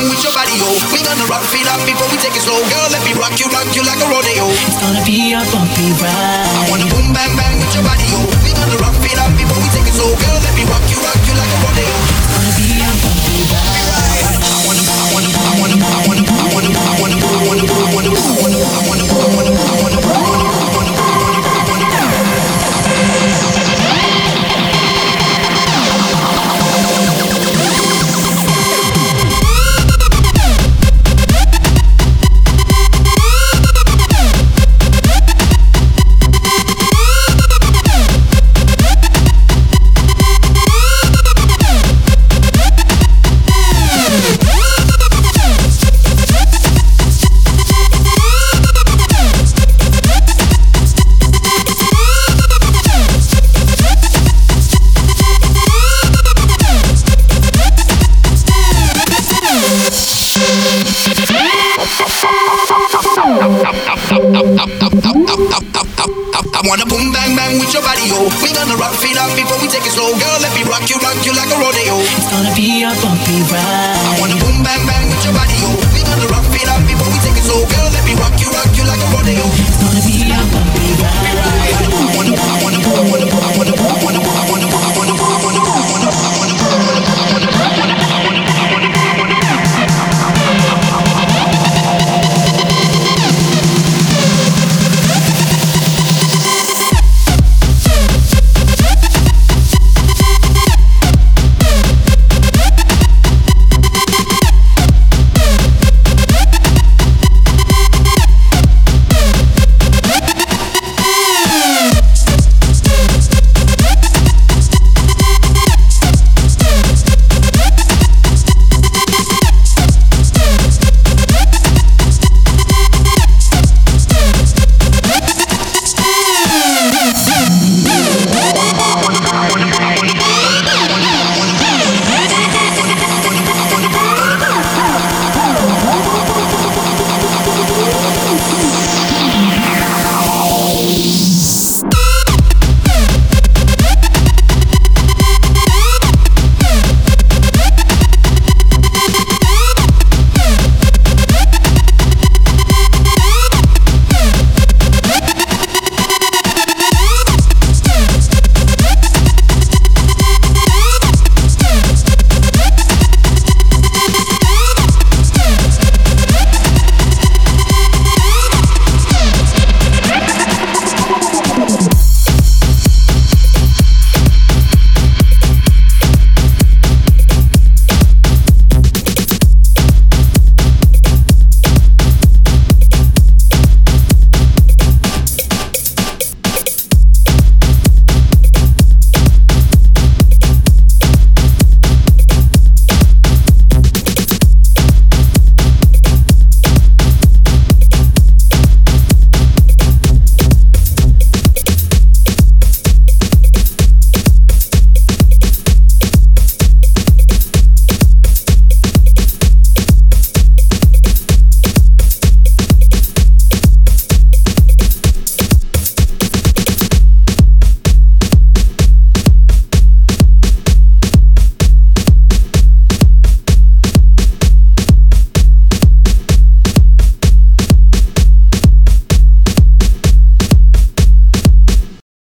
bang with your body, yo. We gonna rock it up before we take it slow. Girl, let me rock you like a rodeo. It's gonna be a bumpy ride. I wanna boom bang bang with your body, yo. We gonna rock it up before we take it slow. Girl, let me rock you like a rodeo. It's gonna be a bumpy ride. I wanna boom bang bang with your body, yo. We gonna rock it up before we take it slow. Girl, let me rock you like a rodeo. It's gonna be a bumpy ride. I wanna boom bang bang with your body, yo. We gonna rock it up before we take it slow. Girl, let me rock you like a rodeo. It's gonna be a bumpy ride.